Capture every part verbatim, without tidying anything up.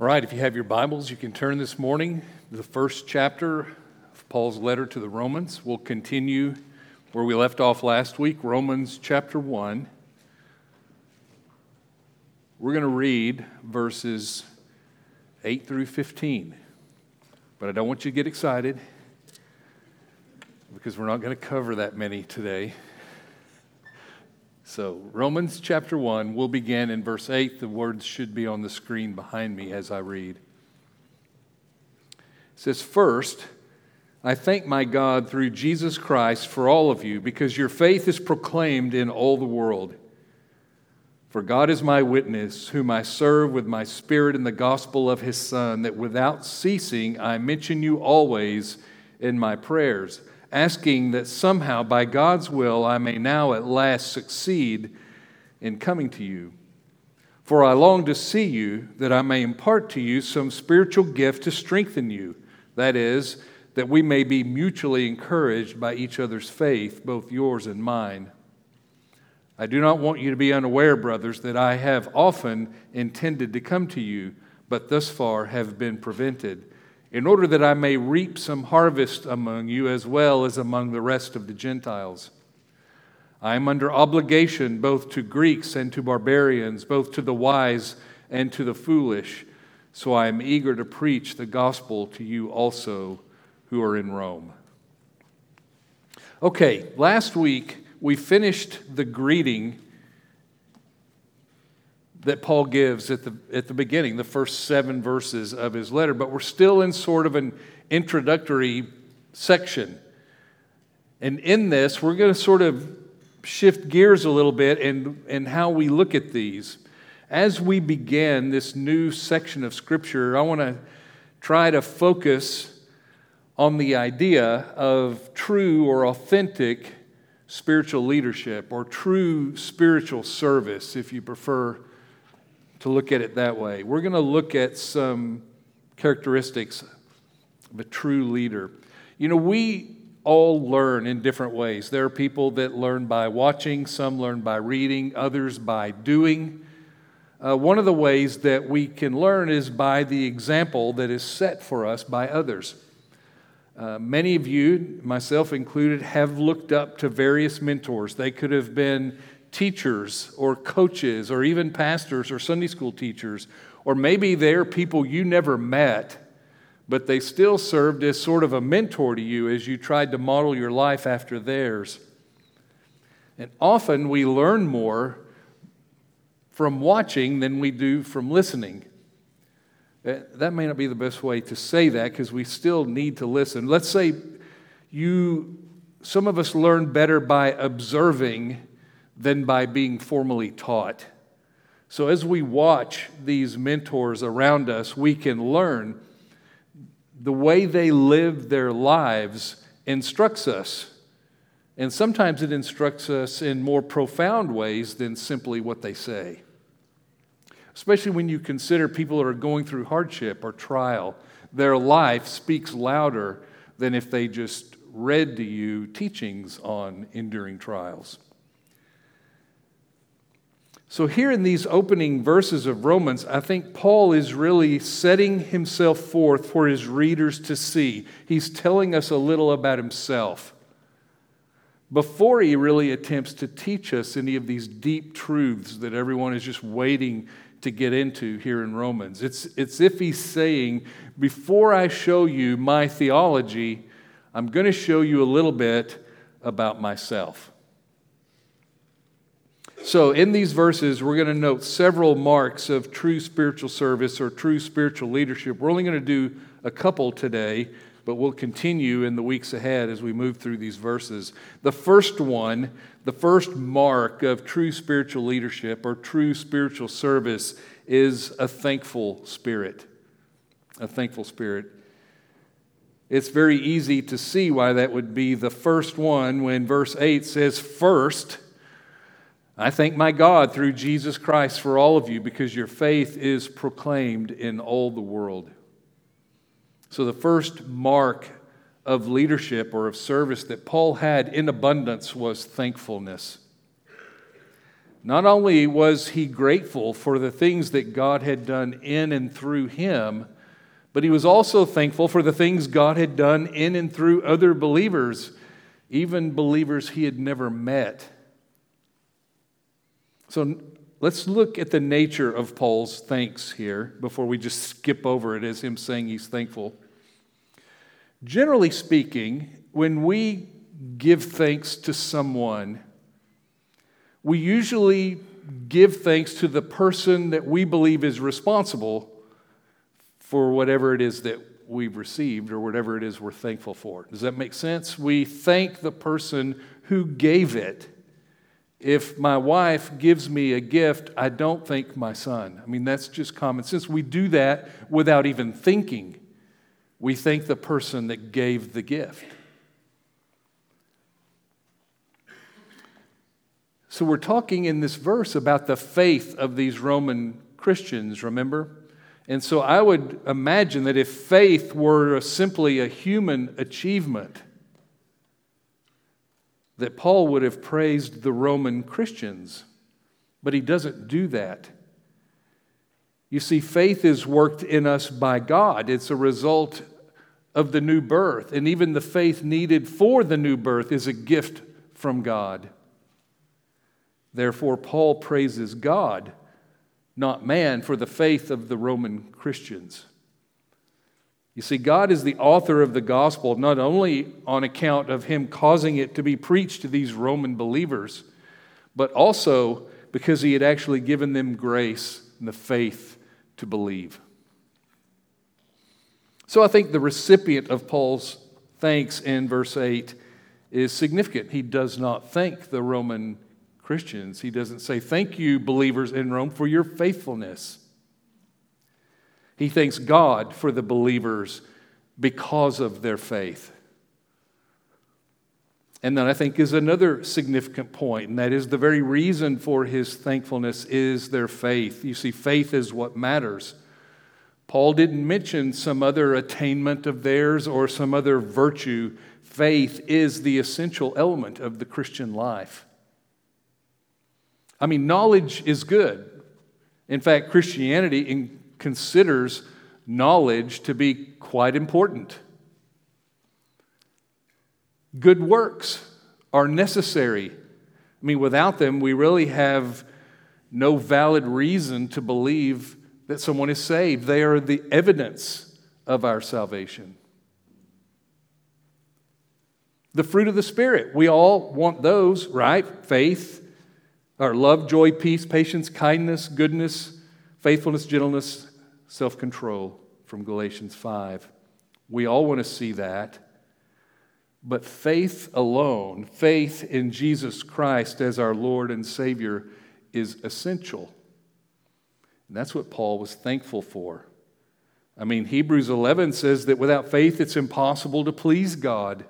All right, if you have your Bibles, you can turn this morning to the first chapter of Paul's letter to the Romans. We'll continue where we left off last week, Romans chapter one. We're going to read verses eight through fifteen. But I don't want you to get excited because we're not going to cover that many today. So, Romans chapter one, we'll begin in verse eight. The words should be on the screen behind me as I read. It says, "First, I thank my God through Jesus Christ for all of you, because your faith is proclaimed in all the world. For God is my witness, whom I serve with my spirit in the gospel of his Son, that without ceasing I mention you always in my prayers, asking that somehow by God's will I may now at last succeed in coming to you. For I long to see you, that I may impart to you some spiritual gift to strengthen you, that is, that we may be mutually encouraged by each other's faith, both yours and mine. I do not want you to be unaware, brothers, that I have often intended to come to you, but thus far have been prevented, in order that I may reap some harvest among you as well as among the rest of the Gentiles. I am under obligation both to Greeks and to barbarians, both to the wise and to the foolish, so I am eager to preach the gospel to you also who are in Rome." Okay, last week we finished the greeting that Paul gives at the at the beginning, the first seven verses of his letter, but we're still in sort of an introductory section. And in this, we're going to sort of shift gears a little bit in, in how we look at these. As we begin this new section of Scripture, I want to try to focus on the idea of true or authentic spiritual leadership, or true spiritual service, if you prefer to look at it that way. We're going to look at some characteristics of a true leader. You know, we all learn in different ways. There are people that learn by watching, some learn by reading, others by doing. Uh, one of the ways that we can learn is by the example that is set for us by others. Uh, many of you, myself included, have looked up to various mentors. They could have been teachers or coaches or even pastors or Sunday school teachers, or maybe they're people you never met, but they still served as sort of a mentor to you as you tried to model your life after theirs. And often we learn more from watching than we do from listening. That may not be the best way to say that, because we still need to listen. Let's say you, some of us learn better by observing than by being formally taught. So as we watch these mentors around us, we can learn the way they live their lives instructs us. And sometimes it instructs us in more profound ways than simply what they say. Especially when you consider people that are going through hardship or trial. Their life speaks louder than if they just read to you teachings on enduring trials. So here in these opening verses of Romans, I think Paul is really setting himself forth for his readers to see. He's telling us a little about himself before he really attempts to teach us any of these deep truths that everyone is just waiting to get into here in Romans. It's, it's if he's saying, before I show you my theology, I'm going to show you a little bit about myself. So in these verses, we're going to note several marks of true spiritual service or true spiritual leadership. We're only going to do a couple today, but we'll continue in the weeks ahead as we move through these verses. The first one, the first mark of true spiritual leadership or true spiritual service is a thankful spirit. A thankful spirit. It's very easy to see why that would be the first one when verse eight says, "First, I thank my God through Jesus Christ for all of you, because your faith is proclaimed in all the world." So the first mark of leadership or of service that Paul had in abundance was thankfulness. Not only was he grateful for the things that God had done in and through him, but he was also thankful for the things God had done in and through other believers, even believers he had never met. So let's look at the nature of Paul's thanks here before we just skip over it as him saying he's thankful. Generally speaking, when we give thanks to someone, we usually give thanks to the person that we believe is responsible for whatever it is that we've received or whatever it is we're thankful for. Does that make sense? We thank the person who gave it. If my wife gives me a gift, I don't thank my son. I mean, that's just common sense. We do that without even thinking. We thank the person that gave the gift. So we're talking in this verse about the faith of these Roman Christians, remember? And so I would imagine that if faith were simply a human achievement, that Paul would have praised the Roman Christians, but he doesn't do that. You see, faith is worked in us by God. It's a result of the new birth, and even the faith needed for the new birth is a gift from God. Therefore, Paul praises God, not man, for the faith of the Roman Christians. You see, God is the author of the gospel, not only on account of him causing it to be preached to these Roman believers, but also because he had actually given them grace and the faith to believe. So I think the recipient of Paul's thanks in verse eight is significant. He does not thank the Roman Christians. He doesn't say, "Thank you, believers in Rome, for your faithfulness." He thanks God for the believers because of their faith. And that, I think, is another significant point, and that is the very reason for his thankfulness is their faith. You see, faith is what matters. Paul didn't mention some other attainment of theirs or some other virtue. Faith is the essential element of the Christian life. I mean, knowledge is good. In fact, Christianity in considers knowledge to be quite important. Good works are necessary. I mean, without them, we really have no valid reason to believe that someone is saved. They are the evidence of our salvation. The fruit of the Spirit, we all want those, right? Faith, or love, joy, peace, patience, kindness, goodness, faithfulness, gentleness, self-control, from Galatians five. We all want to see that. But faith alone, faith in Jesus Christ as our Lord and Savior, is essential. And that's what Paul was thankful for. I mean, Hebrews eleven says that without faith it's impossible to please God.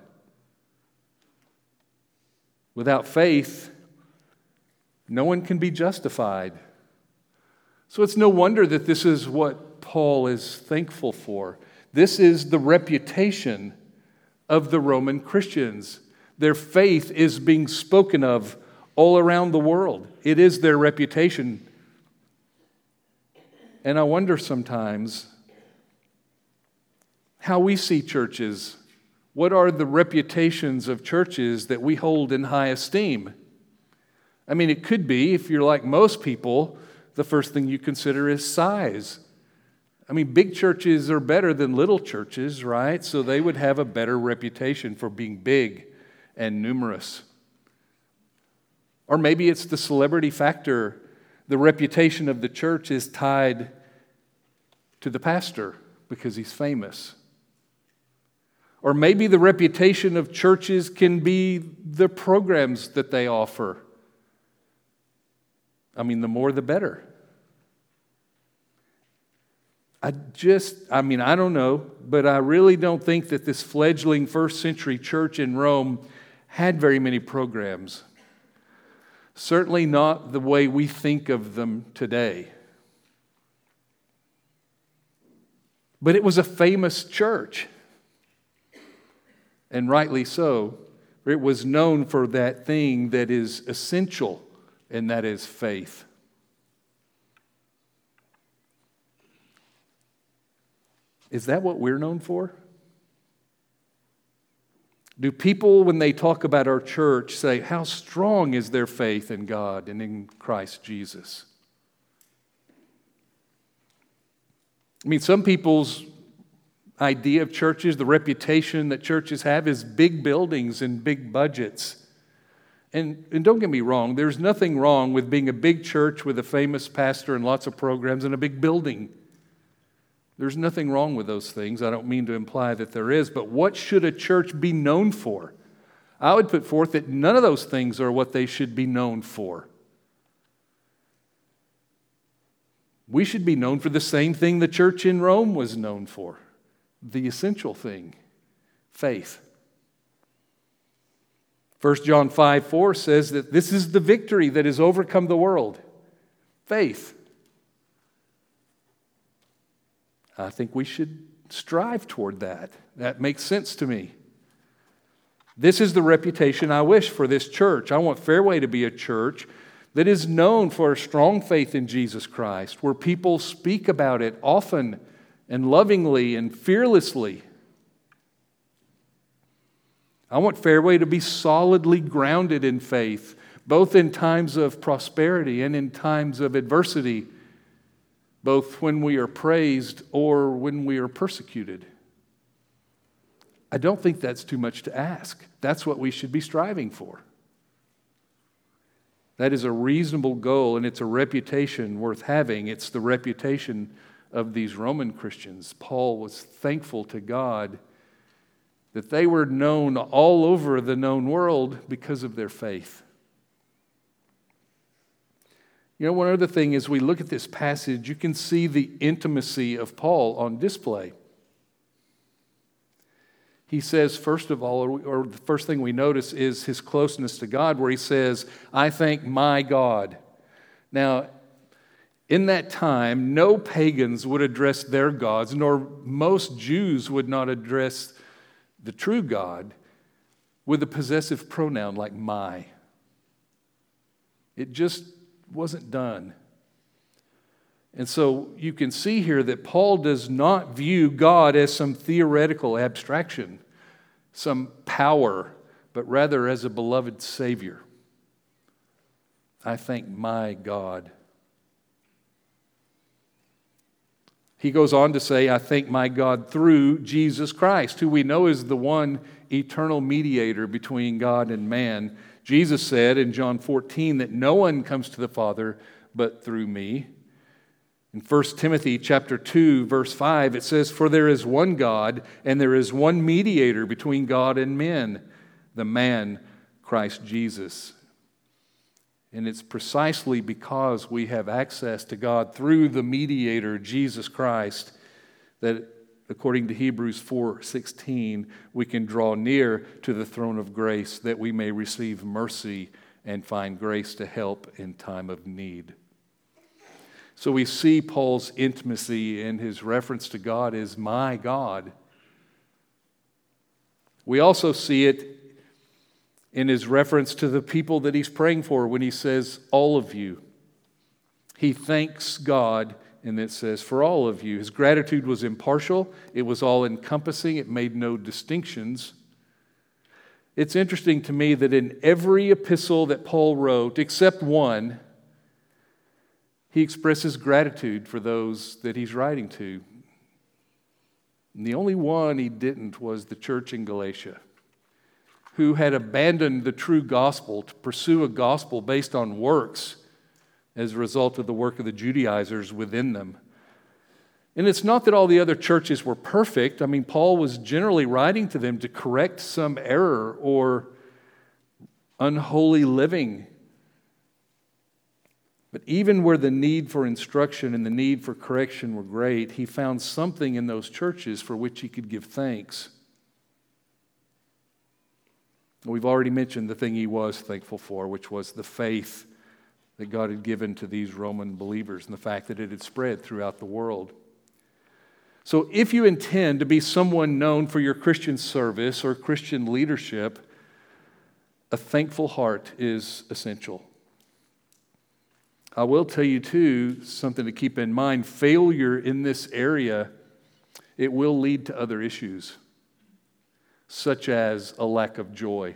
Without faith, no one can be justified. So it's no wonder that this is what Paul is thankful for. This is the reputation of the Roman Christians. Their faith is being spoken of all around the world. It is their reputation. And I wonder sometimes how we see churches. What are the reputations of churches that we hold in high esteem? I mean, it could be, if you're like most people, the first thing you consider is size. I mean, big churches are better than little churches, right? So they would have a better reputation for being big and numerous. Or maybe it's the celebrity factor. The reputation of the church is tied to the pastor because he's famous. Or maybe the reputation of churches can be the programs that they offer. I mean, the more the better. I just, I mean, I don't know, but I really don't think that this fledgling first century church in Rome had very many programs. Certainly not the way we think of them today. But it was a famous church. And rightly so. It was known for that thing that is essential and that is faith. Is that what we're known for? Do people, when they talk about our church, say, how strong is their faith in God and in Christ Jesus? I mean, some people's idea of churches, the reputation that churches have, is big buildings and big budgets. And, and don't get me wrong, there's nothing wrong with being a big church with a famous pastor and lots of programs and a big building. There's nothing wrong with those things. I don't mean to imply that there is, but what should a church be known for? I would put forth that none of those things are what they should be known for. We should be known for the same thing the church in Rome was known for, the essential thing, faith. First John five four says that this is the victory that has overcome the world, faith. I think we should strive toward that. That makes sense to me. This is the reputation I wish for this church. I want Fairway to be a church that is known for a strong faith in Jesus Christ, where people speak about it often and lovingly and fearlessly. I want Fairway to be solidly grounded in faith, both in times of prosperity and in times of adversity, both when we are praised or when we are persecuted. I don't think that's too much to ask. That's what we should be striving for. That is a reasonable goal, and it's a reputation worth having. It's the reputation of these Roman Christians. Paul was thankful to God that they were known all over the known world because of their faith. You know, one other thing, as we look at this passage, you can see the intimacy of Paul on display. He says, first of all, or, or the first thing we notice is his closeness to God, where he says, I thank my God. Now, in that time, no pagans would address their gods, nor most Jews would not address the true God with a possessive pronoun like my. It just wasn't done. And so you can see here that Paul does not view God as some theoretical abstraction, some power, but rather as a beloved Savior. I thank my God. He goes on to say, I thank my God through Jesus Christ, who we know is the one eternal mediator between God and man. Jesus said in John fourteen that no one comes to the Father but through me. In First Timothy chapter two, verse five, it says, For there is one God, and there is one mediator between God and men, the man, Christ Jesus. And it's precisely because we have access to God through the mediator, Jesus Christ, that according to Hebrews four sixteen, we can draw near to the throne of grace that we may receive mercy and find grace to help in time of need. So we see Paul's intimacy and his reference to God as my God. We also see it in his reference to the people that he's praying for when he says, all of you. He thanks God, and it says, for all of you. His gratitude was impartial. It was all-encompassing. It made no distinctions. It's interesting to me that in every epistle that Paul wrote, except one, he expresses gratitude for those that he's writing to. And the only one he didn't was the church in Galatia, who had abandoned the true gospel to pursue a gospel based on works as a result of the work of the Judaizers within them. And it's not that all the other churches were perfect. I mean, Paul was generally writing to them to correct some error or unholy living. But even where the need for instruction and the need for correction were great, he found something in those churches for which he could give thanks. We've already mentioned the thing he was thankful for, which was the faith that God had given to these Roman believers and the fact that it had spread throughout the world. So if you intend to be someone known for your Christian service or Christian leadership, a thankful heart is essential. I will tell you, too, something to keep in mind. Failure in this area, it will lead to other issues, such as a lack of joy.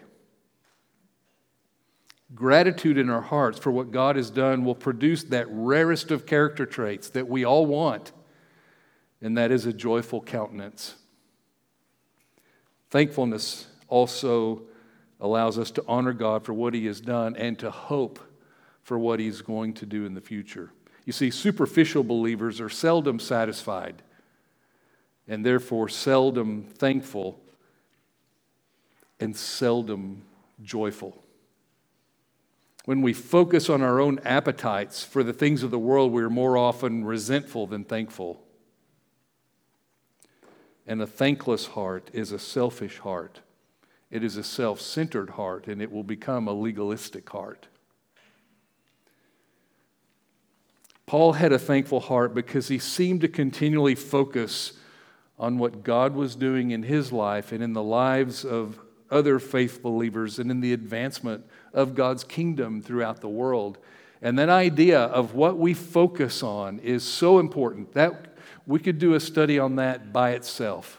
Gratitude in our hearts for what God has done will produce that rarest of character traits that we all want, and that is a joyful countenance. Thankfulness also allows us to honor God for what He has done and to hope for what He's going to do in the future. You see, superficial believers are seldom satisfied and therefore seldom thankful and seldom joyful. When we focus on our own appetites for the things of the world, we are more often resentful than thankful. And a thankless heart is a selfish heart. It is a self-centered heart, and it will become a legalistic heart. Paul had a thankful heart because he seemed to continually focus on what God was doing in his life and in the lives of other faith believers and in the advancement of God's kingdom throughout the world. And that idea of what we focus on is so important. That we could do a study on that by itself.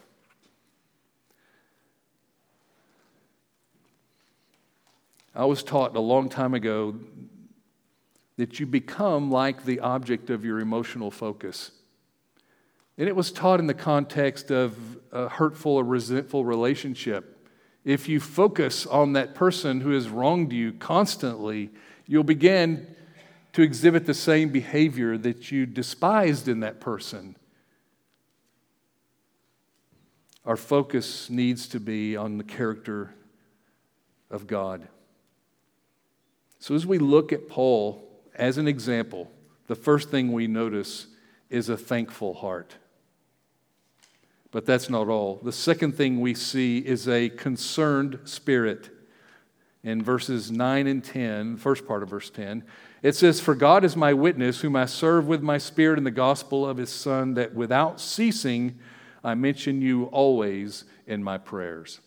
I was taught a long time ago that you become like the object of your emotional focus. And it was taught in the context of a hurtful or resentful relationship. If you focus on that person who has wronged you constantly, you'll begin to exhibit the same behavior that you despised in that person. Our focus needs to be on the character of God. So as we look at Paul as an example, the first thing we notice is a thankful heart. But that's not all. The second thing we see is a concerned spirit. In verses nine and ten, the first part of verse ten, it says, "For God is my witness, whom I serve with my spirit in the gospel of His Son, that without ceasing I mention you always in my prayers."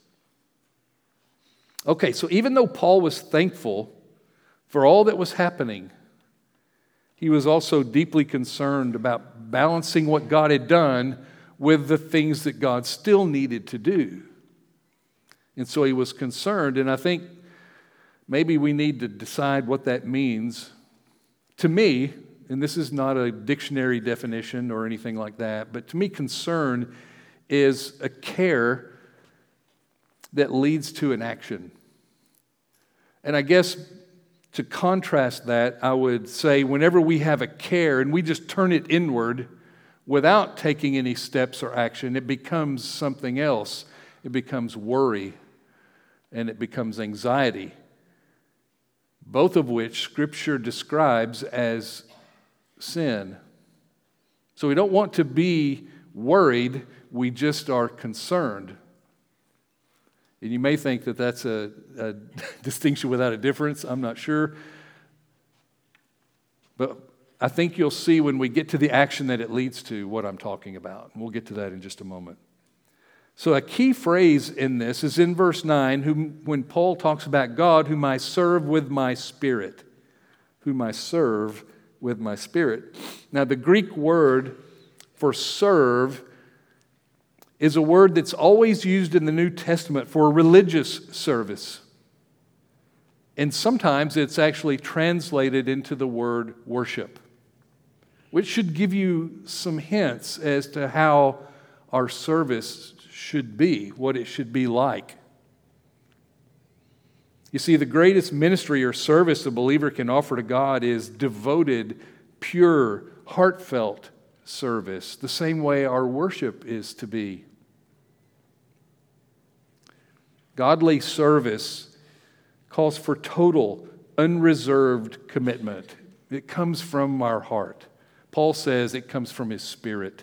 Okay, so even though Paul was thankful for all that was happening, he was also deeply concerned about balancing what God had done with the things that God still needed to do. And so he was concerned, and I think maybe we need to decide what that means. To me, and this is not a dictionary definition or anything like that, but to me, concern is a care that leads to an action. And I guess to contrast that, I would say whenever we have a care and we just turn it inward without taking any steps or action, it becomes something else. It becomes worry and it becomes anxiety, both of which Scripture describes as sin. So we don't want to be worried, we just are concerned. And you may think that that's a, a distinction without a difference. I'm not sure. But I think you'll see when we get to the action that it leads to what I'm talking about. And we'll get to that in just a moment. So a key phrase in this is in verse nine, whom, when Paul talks about God, whom I serve with my spirit. Whom I serve with my spirit. Now the Greek word for serve is a word that's always used in the New Testament for a religious service. And sometimes it's actually translated into the word worship, which should give you some hints as to how our service should be, what it should be like. You see, the greatest ministry or service a believer can offer to God is devoted, pure, heartfelt service, the same way our worship is to be. Godly service calls for total, unreserved commitment. It comes from our heart. Paul says it comes from his spirit.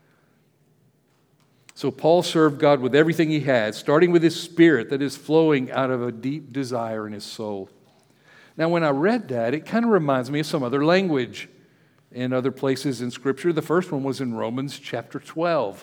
So Paul served God with everything he had, starting with his spirit that is flowing out of a deep desire in his soul. Now, when I read that, it kind of reminds me of some other language in other places in Scripture. The first one was in Romans chapter twelve.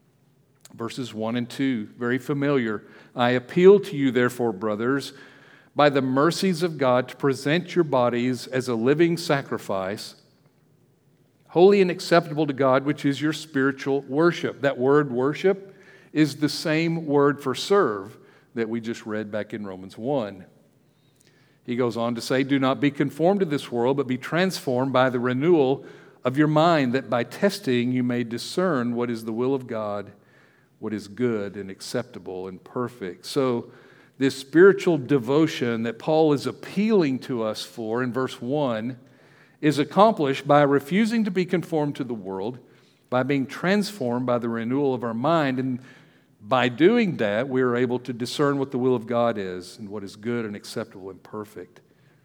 Verses one and two, very familiar. "I appeal to you, therefore, brothers, by the mercies of God to present your bodies as a living sacrifice, holy and acceptable to God, which is your spiritual worship. That word worship is the same word for serve that we just read back in Romans one. He goes on to say, do not be conformed to this world, but be transformed by the renewal of your mind, that by testing you may discern what is the will of God, what is good and acceptable and perfect. So this spiritual devotion that Paul is appealing to us for in verse one is accomplished by refusing to be conformed to the world, by being transformed by the renewal of our mind. And by doing that, we are able to discern what the will of God is and what is good and acceptable and perfect.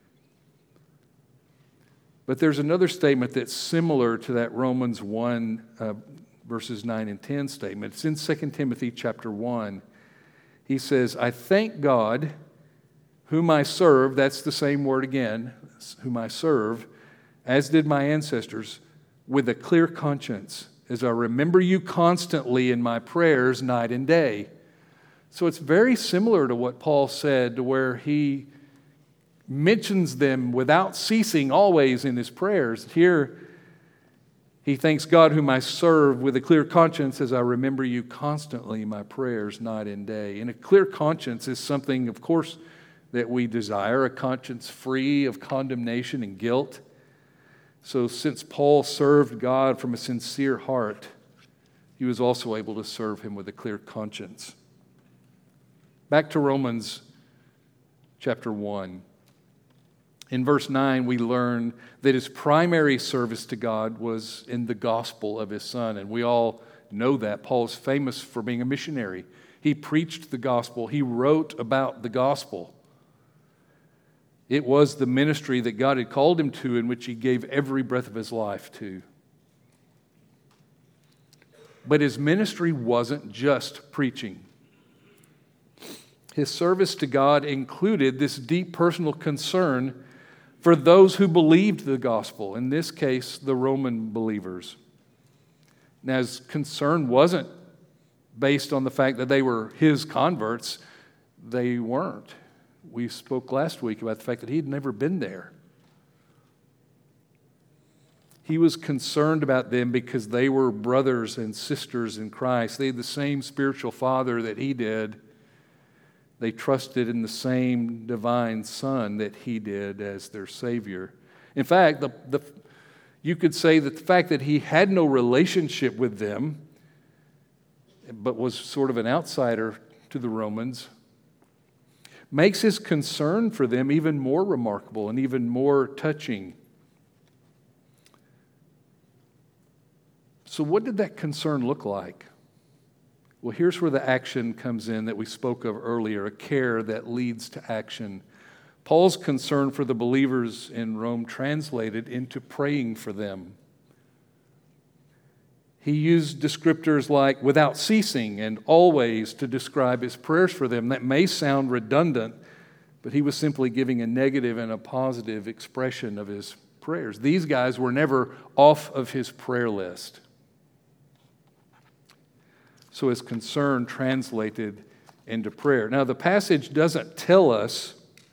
But there's another statement that's similar to that Romans one, uh, verses nine and ten statement. It's in Second Timothy chapter one. He says, I thank God, whom I serve, that's the same word again, whom I serve, as did my ancestors, with a clear conscience, as I remember you constantly in my prayers night and day. So it's very similar to what Paul said, to where he mentions them without ceasing always in his prayers. Here, he thanks God whom I serve with a clear conscience as I remember you constantly in my prayers night and day. And a clear conscience is something, of course, that we desire, a conscience free of condemnation and guilt. So since Paul served God from a sincere heart, he was also able to serve him with a clear conscience. Back to Romans chapter one. In verse nine, we learn that his primary service to God was in the gospel of his Son. And we all know that. Paul is famous for being a missionary. He preached the gospel. He wrote about the gospel. It was the ministry that God had called him to, in which he gave every breath of his life to. But his ministry wasn't just preaching. His service to God included this deep personal concern for those who believed the gospel, in this case, the Roman believers. Now, his concern wasn't based on the fact that they were his converts. They weren't. We spoke last week about the fact that he'd never been there. He was concerned about them because they were brothers and sisters in Christ. They had the same spiritual father that he did. They trusted in the same divine Son that he did as their Savior. In fact, the, the, you could say that the fact that he had no relationship with them, but was sort of an outsider to the Romans, makes his concern for them even more remarkable and even more touching. So what did that concern look like? Well, here's where the action comes in that we spoke of earlier, a care that leads to action. Paul's concern for the believers in Rome translated into praying for them. He used descriptors like without ceasing and always to describe his prayers for them. That may sound redundant, but he was simply giving a negative and a positive expression of his prayers. These guys were never off of his prayer list. So his concern translated into prayer. Now, the passage doesn't tell us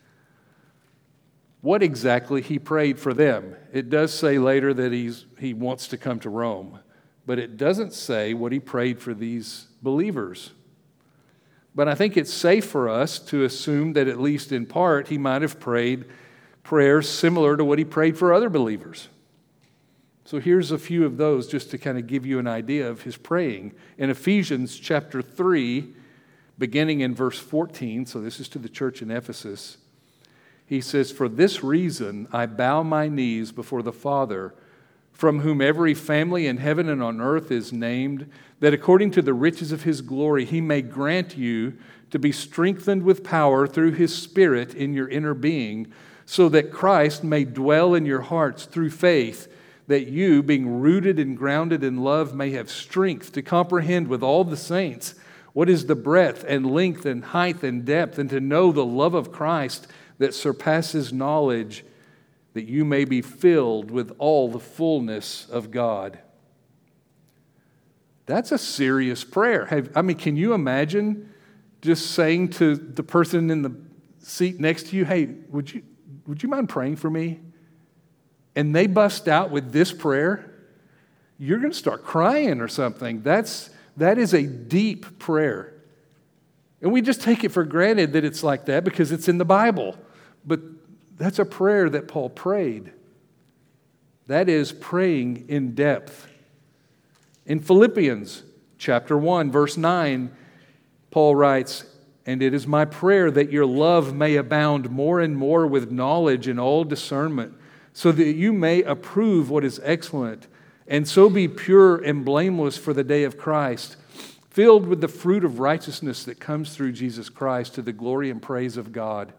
what exactly he prayed for them. It does say later that he's, he wants to come to Rome, but it doesn't say what he prayed for these believers. But I think it's safe for us to assume that at least in part he might have prayed prayers similar to what he prayed for other believers. So here's a few of those just to kind of give you an idea of his praying. In Ephesians chapter three, beginning in verse fourteen, so this is to the church in Ephesus, he says, "For this reason I bow my knees before the Father, from whom every family in heaven and on earth is named, that according to the riches of his glory he may grant you to be strengthened with power through his Spirit in your inner being, so that Christ may dwell in your hearts through faith, that you, being rooted and grounded in love, may have strength to comprehend with all the saints what is the breadth and length and height and depth, and to know the love of Christ that surpasses knowledge, that you may be filled with all the fullness of God." That's a serious prayer. Have, I mean, can you imagine just saying to the person in the seat next to you, hey, would you, would you mind praying for me? And they bust out with this prayer, you're going to start crying or something. That's, that is a deep prayer. And we just take it for granted that it's like that because it's in the Bible. But that's a prayer that Paul prayed. That is praying in depth. In Philippians chapter one, verse nine, Paul writes, "And it is my prayer that your love may abound more and more with knowledge and all discernment, so that you may approve what is excellent, and so be pure and blameless for the day of Christ, filled with the fruit of righteousness that comes through Jesus Christ to the glory and praise of God."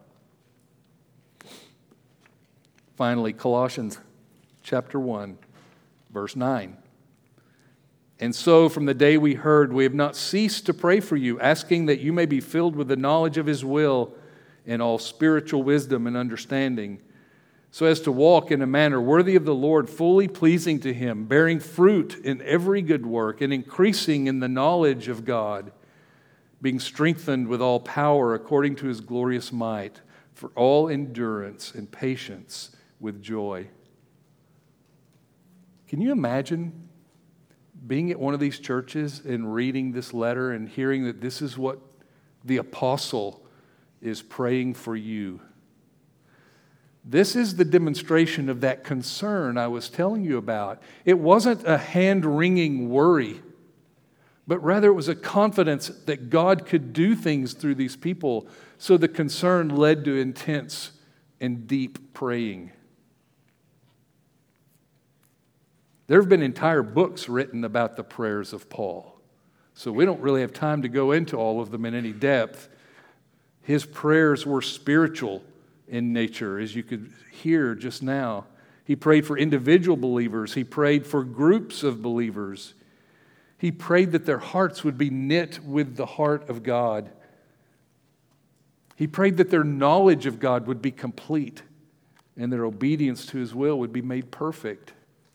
Finally, Colossians chapter one, verse nine. "And so from the day we heard, we have not ceased to pray for you, asking that you may be filled with the knowledge of His will and all spiritual wisdom and understanding, so as to walk in a manner worthy of the Lord, fully pleasing to Him, bearing fruit in every good work and increasing in the knowledge of God, being strengthened with all power according to His glorious might, for all endurance and patience with joy." Can you imagine being at one of these churches and reading this letter and hearing that this is what the apostle is praying for you? This is the demonstration of that concern I was telling you about. It wasn't a hand-wringing worry, but rather it was a confidence that God could do things through these people. So the concern led to intense and deep praying. There have been entire books written about the prayers of Paul, so we don't really have time to go into all of them in any depth. His prayers were spiritual in nature, as you could hear just now. He prayed for individual believers. He prayed for groups of believers. He prayed that their hearts would be knit with the heart of God. He prayed that their knowledge of God would be complete and their obedience to His will would be made perfect.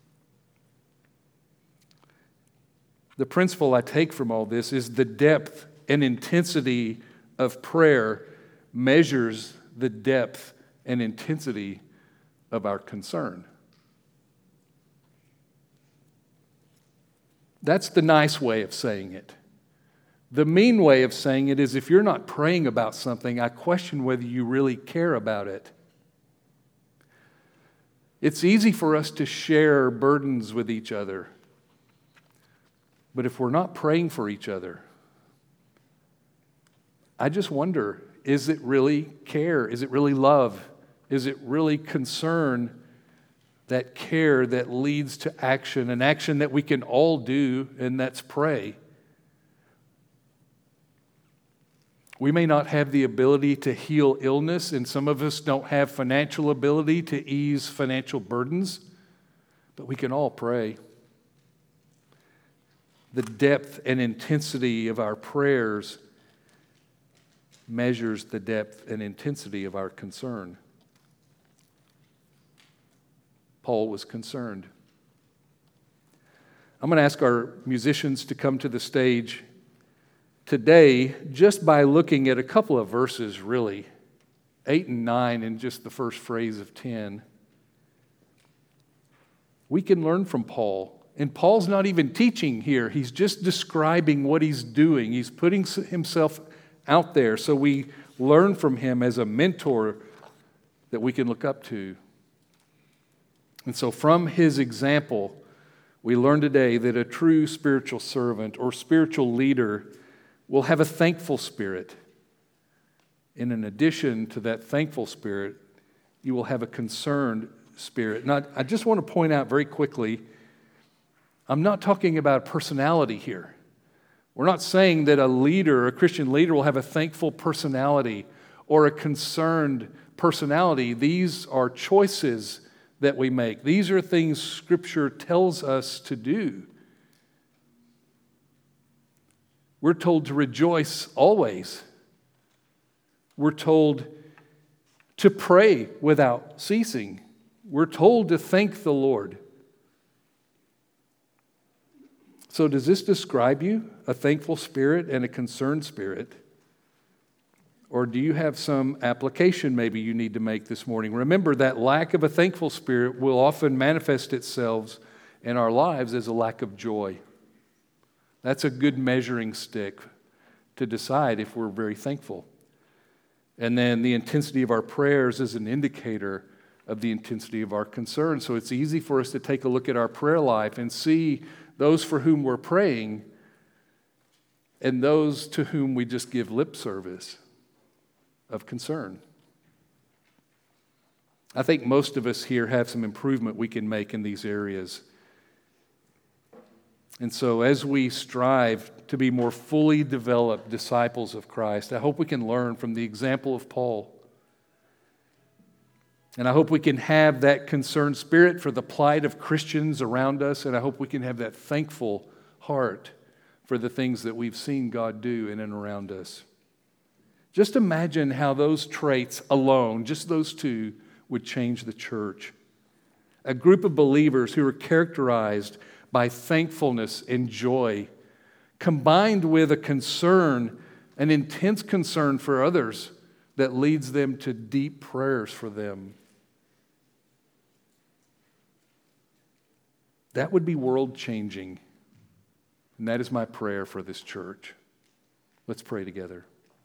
The principle I take from all this is the depth and intensity of prayer measures the depth and intensity of our concern. That's the nice way of saying it. The mean way of saying it is if you're not praying about something, I question whether you really care about it. It's easy for us to share burdens with each other. But if we're not praying for each other, I just wonder, is it really care? Is it really love? Is it really concern, that care that leads to action, an action that we can all do, and that's pray? We may not have the ability to heal illness, and some of us don't have financial ability to ease financial burdens, but we can all pray. The depth and intensity of our prayers measures the depth and intensity of our concern. Paul was concerned. I'm going to ask our musicians to come to the stage today just by looking at a couple of verses, really, eight and nine and just the first phrase of ten. We can learn from Paul. And Paul's not even teaching here. He's just describing what he's doing. He's putting himself out there so we learn from him as a mentor that we can look up to. And so from his example, we learn today that a true spiritual servant or spiritual leader will have a thankful spirit. And in addition to that thankful spirit, you will have a concerned spirit. Now, I just want to point out very quickly, I'm not talking about personality here. We're not saying that a leader, a Christian leader, will have a thankful personality or a concerned personality. These are choices that we make. These are things Scripture tells us to do. We're told to rejoice always. We're told to pray without ceasing. We're told to thank the Lord. So does this describe you, a thankful spirit and a concerned spirit? Or do you have some application maybe you need to make this morning? Remember that lack of a thankful spirit will often manifest itself in our lives as a lack of joy. That's a good measuring stick to decide if we're very thankful. And then the intensity of our prayers is an indicator of the intensity of our concern. So it's easy for us to take a look at our prayer life and see those for whom we're praying and those to whom we just give lip service of concern. I think most of us here have some improvement we can make in these areas. And so as we strive to be more fully developed disciples of Christ, I hope we can learn from the example of Paul. And I hope we can have that concerned spirit for the plight of Christians around us, and I hope we can have that thankful heart for the things that we've seen God do in and around us. Just imagine how those traits alone, just those two, would change the church. A group of believers who are characterized by thankfulness and joy, combined with a concern, an intense concern for others that leads them to deep prayers for them. That would be world-changing. And that is my prayer for this church. Let's pray together.